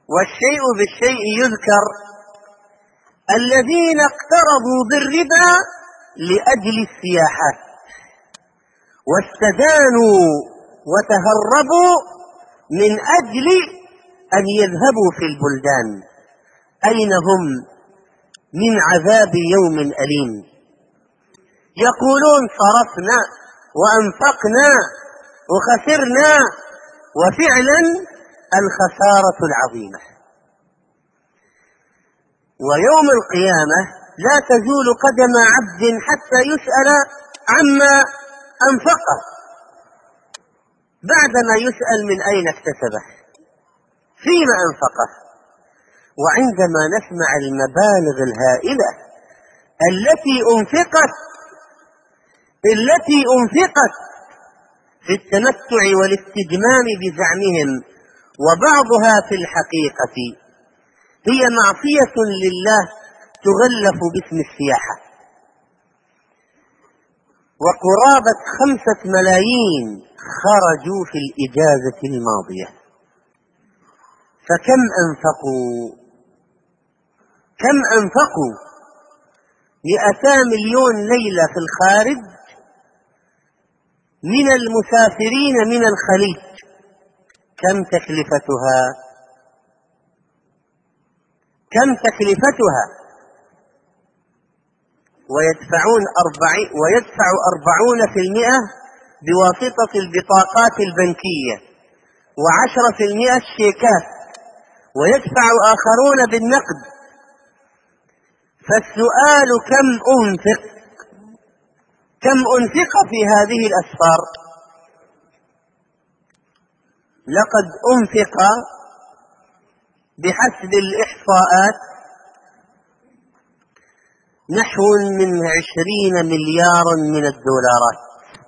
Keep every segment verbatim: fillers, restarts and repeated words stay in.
والشيء بالشيء يذكر. الذين اقترضوا بالربا لأجل السياحات واستدانوا وتهربوا من أجل أن يذهبوا في البلدان، أين هم من عذاب يوم أليم؟ يقولون صرفنا وأنفقنا وخسرنا، وفعلا الخسارة العظيمة. ويوم القيامة لا تزول قدم عبد حتى يسأل عما أنفقه، بعدما يسأل من أين اكتسبه، فيما أنفقه. وعندما نسمع المبالغ الهائلة التي أنفقت التي أنفقت في التمتع والاستجمام بزعمهم، وبعضها في الحقيقة هي معصية لله تغلف باسم السياحة. وقرابة خمسة ملايين خرجوا في الإجازة الماضية، فكم أنفقوا؟ كم أنفقوا؟ مئتا مليون ليلة في الخارج من المسافرين من الخليج، كم تكلفتها؟ كم تكلفتها؟ ويدفعون أربعين ويدفع أربعون في المئة بواسطة البطاقات البنكية، وعشرة في المئة الشيكات، ويدفع آخرون بالنقد. فالسؤال كم أنفق؟ كم أنفق في هذه الأسفار؟ لقد أنفق بحسب الإحصاءات نحو من عشرين مليارا من الدولارات.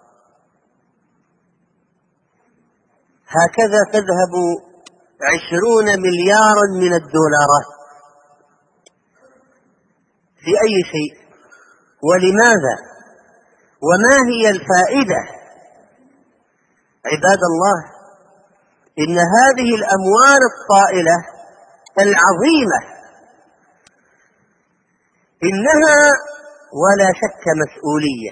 هكذا تذهب عشرون مليارا من الدولارات في أي شيء؟ ولماذا؟ وما هي الفائدة؟ عباد الله، إن هذه الأموال الطائلة العظيمة إنها ولا شك مسؤولية،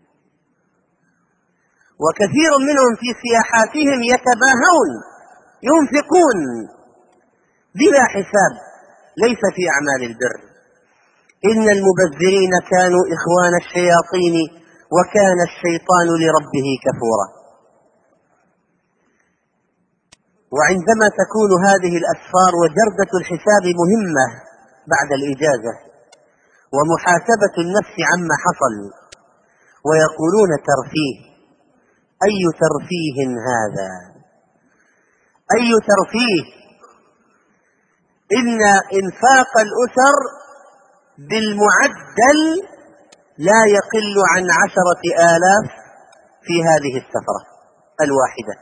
وكثير منهم في سياحاتهم يتباهون، ينفقون بلا حساب، ليس في أعمال البر. إن المبذرين كانوا إخوان الشياطين وكان الشيطان لربه كفورا. وعندما تكون هذه الأسفار وجردة الحساب مهمة بعد الإجازة ومحاسبة النفس عما حصل، ويقولون ترفيه، أي ترفيه هذا؟ أي ترفيه؟ إن إنفاق الأسر بالمعدل لا يقل عن عشرة آلاف في هذه السفرة الواحدة.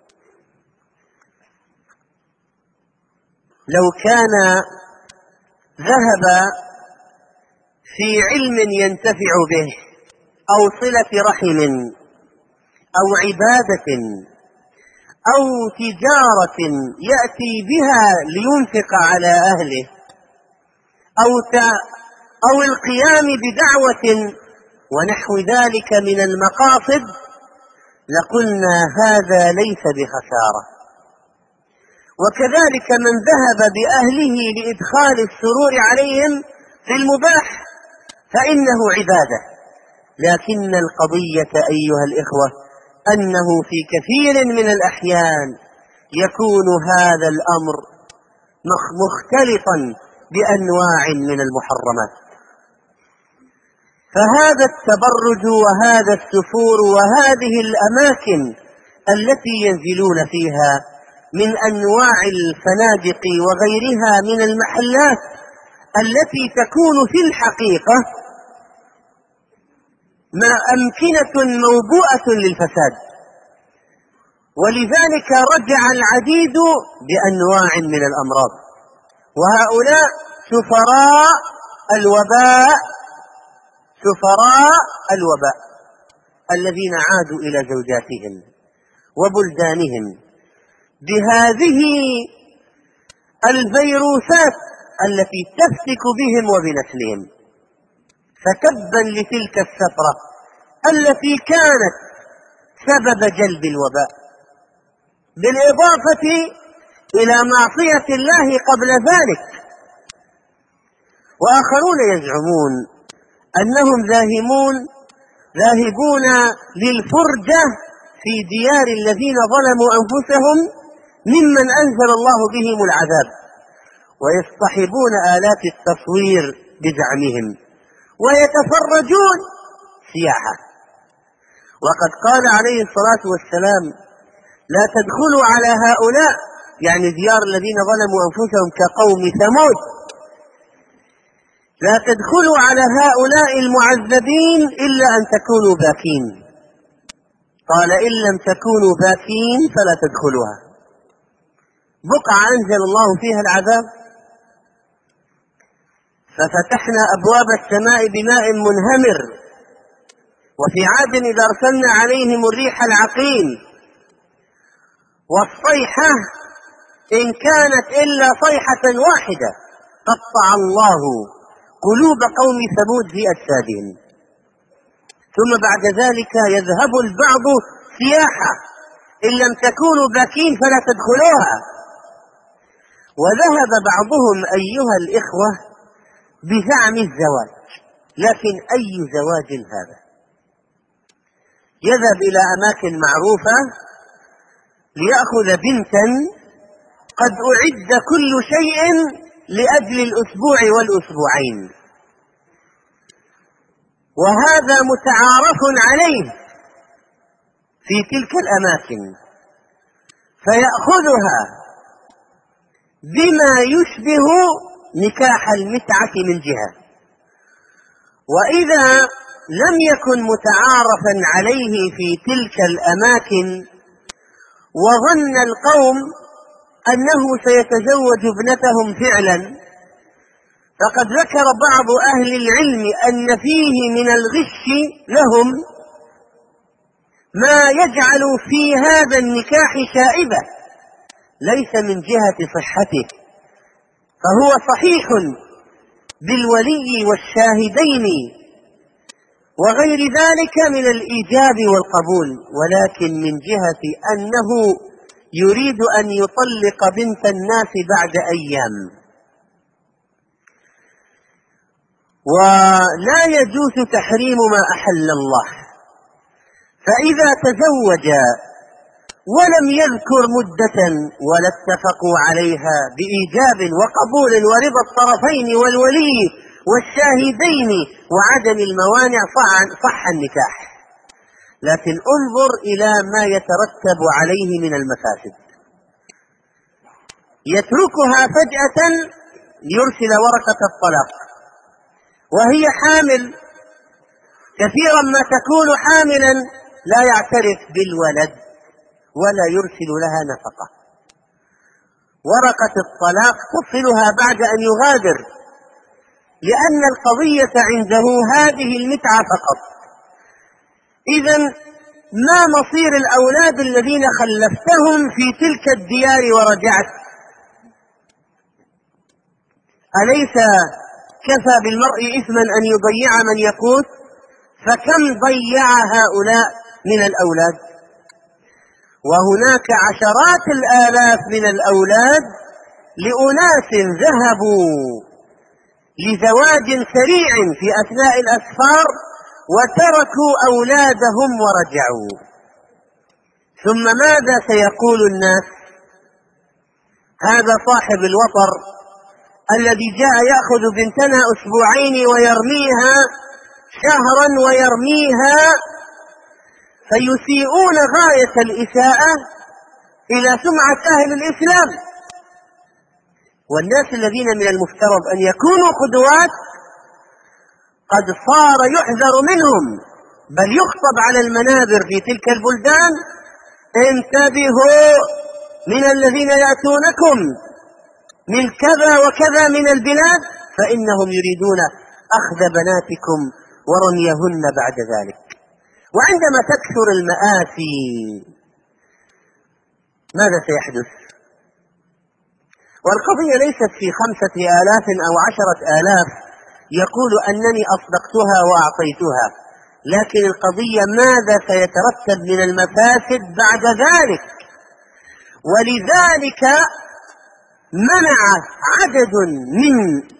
لو كان ذهب في علم ينتفع به أو صلة رحم أو عبادة أو تجارة يأتي بها لينفق على أهله أو أو القيام بدعوة ونحو ذلك من المقاصد، لقلنا هذا ليس بخسارة. وكذلك من ذهب بأهله لإدخال السرور عليهم في المباح فإنه عبادة. لكن القضية أيها الإخوة أنه في كثير من الأحيان يكون هذا الأمر مختلطا بأنواع من المحرمات. فهذا التبرج وهذا السفور وهذه الأماكن التي ينزلون فيها من أنواع الفنادق وغيرها من المحلات التي تكون في الحقيقة أمكنة موبوءة للفساد، ولذلك رجع العديد بأنواع من الأمراض. وهؤلاء سفراء الوباء سفراء الوباء الذين عادوا إلى زوجاتهم وبلدانهم بهذه الفيروسات التي تفتك بهم وبنسلهم. فتبا لتلك السفرة التي كانت سبب جلب الوباء، بالإضافة إلى معصية الله قبل ذلك. وآخرون يزعمون أنهم ذاهبون ذاهبون للفرجة في ديار الذين ظلموا أنفسهم ممن أنزل الله بهم العذاب، ويصطحبون آلات التصوير بزعمهم ويتفرجون سياحة. وقد قال عليه الصلاة والسلام: لا تدخلوا على هؤلاء، يعني ديار الذين ظلموا أنفسهم كقوم ثمود، لا تدخلوا على هؤلاء المعذبين إلا أن تكونوا باكين. قال: إن لم تكونوا باكين فلا تدخلوها. بقعة أنزل الله فيها العذاب، ففتحنا أبواب السماء بماء منهمر. وفي عاد إذا أرسلنا عليهم الريح العقيم، والصيحة إن كانت إلا صيحة واحدة قطع الله قلوب قوم ثمود في أجسادهم. ثم بعد ذلك يذهب البعض سياحة: إن لم تكونوا باكين فلا تدخلوها. وذهب بعضهم أيها الإخوة بزعم الزواج، لكن أي زواج هذا؟ يذهب إلى أماكن معروفة ليأخذ بنتا قد أعد كل شيء لأجل الأسبوع والأسبوعين، وهذا متعارف عليه في تلك الأماكن، فيأخذها بما يشبه نكاح المتعة من جهة. وإذا لم يكن متعارفا عليه في تلك الأماكن وظن القوم أنه سيتزوج ابنتهم فعلا، فقد ذكر بعض أهل العلم أن فيه من الغش لهم ما يجعل في هذا النكاح شائبة، ليس من جهة صحته، فهو صحيح بالولي والشاهدين وغير ذلك من الإيجاب والقبول، ولكن من جهة أنه يريد أن يطلق بنت الناس بعد أيام. ولا يجوز تحريم ما أحل الله، فإذا تزوج ولم يذكر مدة ولا اتفقوا عليها بإيجاب وقبول ورضا الطرفين والولي والشاهدين وعدم الموانع صح النكاح، لكن انظر إلى ما يترتب عليه من المفاسد. يتركها فجأة ليرسل ورقة الطلاق وهي حامل، كثيرا ما تكون حاملا لا يعترف بالولد ولا يرسل لها نفقة. ورقة الطلاق تصلها بعد أن يغادر، لأن القضية عنده هذه المتعة فقط. إذن ما مصير الأولاد الذين خلفتهم في تلك الديار ورجعت؟ أليس كفى بالمرء إثما أن يضيع من يقوت؟ فكم ضيع هؤلاء من الأولاد؟ وهناك عشرات الآلاف من الأولاد لأناس ذهبوا لزواج سريع في أثناء الأسفار وتركوا أولادهم ورجعوا. ثم ماذا سيقول الناس؟ هذا صاحب الوطر الذي جاء يأخذ بنتنا أسبوعين ويرميها شهرا ويرميها، فيسيئون غاية الإساءة إلى سمعة أهل الإسلام. والناس الذين من المفترض أن يكونوا قدوات قد صار يحذر منهم، بل يخطب على المنابر في تلك البلدان: انتبهوا من الذين يأتونكم من كذا وكذا من البلاد، فإنهم يريدون أخذ بناتكم ورميهن بعد ذلك. وعندما تكثر المآسي ماذا سيحدث؟ والقضية ليست في خمسة آلاف أو عشرة آلاف يقول أنني أصدقتها وأعطيتها، لكن القضية ماذا سيترتب من المفاسد بعد ذلك. ولذلك منع عدد من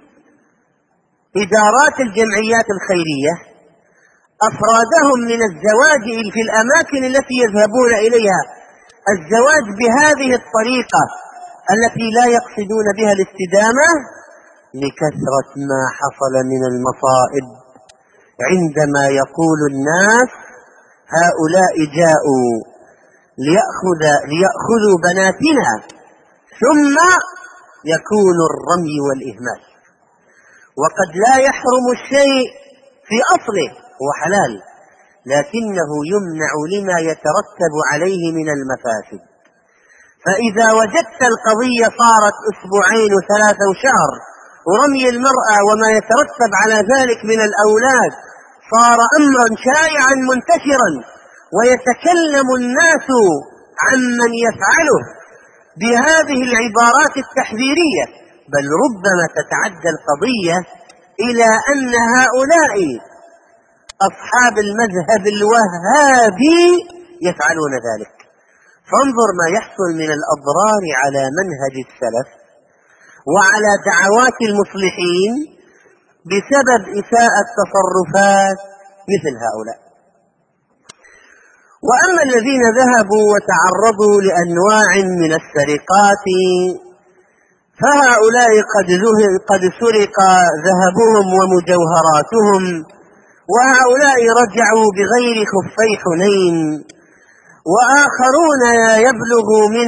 إدارات الجمعيات الخيرية أفرادهم من الزواج في الأماكن التي يذهبون إليها، الزواج بهذه الطريقة التي لا يقصدون بها الاستدامة، لكثرة ما حصل من المصائب عندما يقول الناس هؤلاء جاءوا ليأخذ ليأخذوا بناتنا، ثم يكون الرمي والإهمال. وقد لا يحرم الشيء في أصله، هو حلال، لكنه يمنع لما يترتب عليه من المفاسد. فإذا وجدت القضية صارت أسبوعين وثلاثة وشهر، ورمي المرأة وما يترتب على ذلك من الأولاد صار أمرا شائعا منتشرا، ويتكلم الناس عمن يفعله بهذه العبارات التحذيرية، بل ربما تتعدى القضية إلى أن هؤلاء أصحاب المذهب الوهابي يفعلون ذلك. فانظر ما يحصل من الأضرار على منهج السلف وعلى دعوات المصلحين بسبب إساءة تصرفات مثل هؤلاء. وأما الذين ذهبوا وتعرضوا لأنواع من السرقات فهؤلاء قد, قد سرق ذهبهم ومجوهراتهم، وهؤلاء رجعوا بغير خفي حنين، وآخرون يبلغ من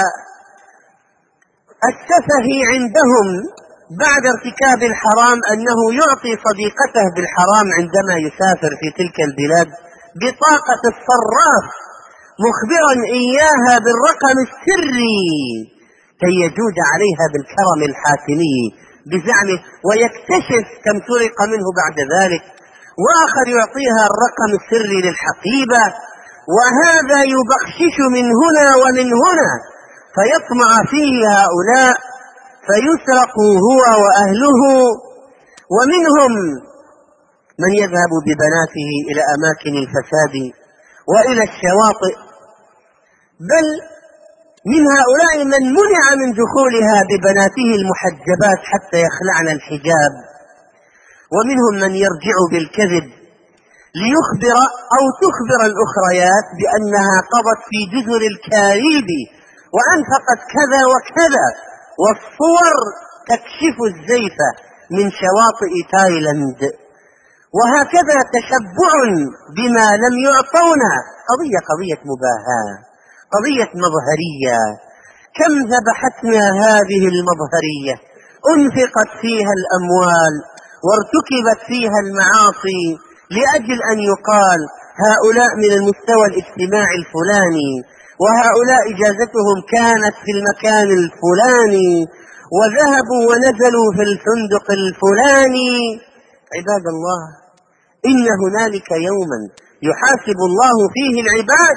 السفه عندهم بعد ارتكاب الحرام أنه يعطي صديقته بالحرام عندما يسافر في تلك البلاد بطاقة الصراف مخبرا إياها بالرقم السري كي يجود عليها بالكرم الحاكمي بزعمه، ويكتشف كم سرق منه بعد ذلك. وآخر يعطيها الرقم السري للحقيبة، وهذا يبخشش من هنا ومن هنا، فيطمع فيه هؤلاء فيسرق هو وأهله. ومنهم من يذهب ببناته إلى أماكن الفساد وإلى الشواطئ، بل من هؤلاء من منع من دخولها ببناته المحجبات حتى يخلعن الحجاب. ومنهم من يرجع بالكذب ليخبر أو تخبر الأخريات بأنها قضت في جزر الكاريب وأنفقت كذا وكذا، والصور تكشف الزيف من شواطئ تايلاند. وهكذا تشبع بما لم يعطونا، قضية قضية مباهاة، قضية مظهرية. كم ذبحتنا هذه المظهرية، أنفقت فيها الأموال وارتكبت فيها المعاصي لأجل أن يقال هؤلاء من المستوى الاجتماعي الفلاني، وهؤلاء إجازتهم كانت في المكان الفلاني، وذهبوا ونزلوا في الفندق الفلاني. عباد الله، إن هنالك يوما يحاسب الله فيه العباد.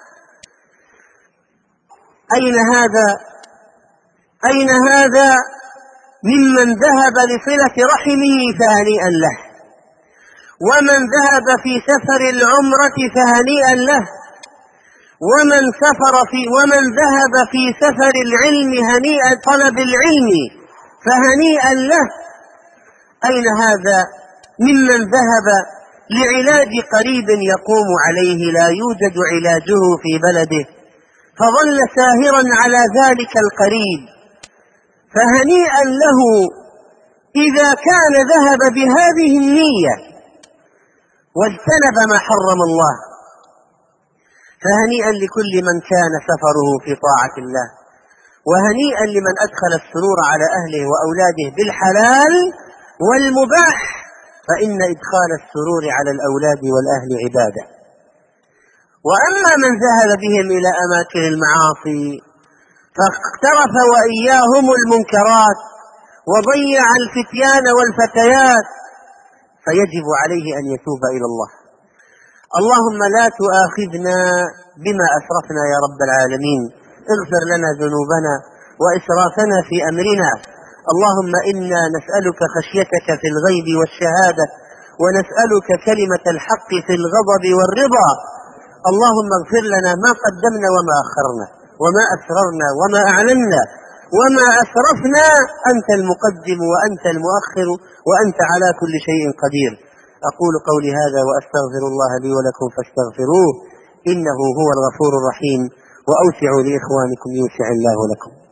أين هذا أين هذا ممن ذهب لصلة رحمه فهنيئا له، ومن ذهب في سفر العمرة فهنيئا له، ومن سفر في ومن ذهب في سفر العلم هنيئا طلب العلم فهنيئا له. أين هذا ممن ذهب لعلاج قريب يقوم عليه لا يوجد علاجه في بلده فظل ساهرا على ذلك القريب، فهنيئا له إذا كان ذهب بهذه النية واجتنب ما حرم الله. فهنيئا لكل من كان سفره في طاعة الله، وهنيئا لمن أدخل السرور على أهله وأولاده بالحلال والمباح، فإن إدخال السرور على الأولاد والأهل عبادة. وأما من ذهب بهم إلى أماكن المعاصي فاقترف وإياهم المنكرات وضيع الفتيان والفتيات، فيجب عليه أن يتوب إلى الله. اللهم لا تؤاخذنا بما أسرفنا يا رب العالمين، اغفر لنا ذنوبنا وإسرافنا في أمرنا. اللهم إنا نسألك خشيتك في الغيب والشهادة، ونسألك كلمة الحق في الغضب والرضا. اللهم اغفر لنا ما قدمنا وما أخرنا، وما أسررنا وما أعلنا وما أسرفنا. أنت المقدم وأنت المؤخر، وأنت على كل شيء قدير. أقول قولي هذا وأستغفر الله لي ولكم فاستغفروه إنه هو الغفور الرحيم. وأوسعوا لإخوانكم يوسع الله لكم.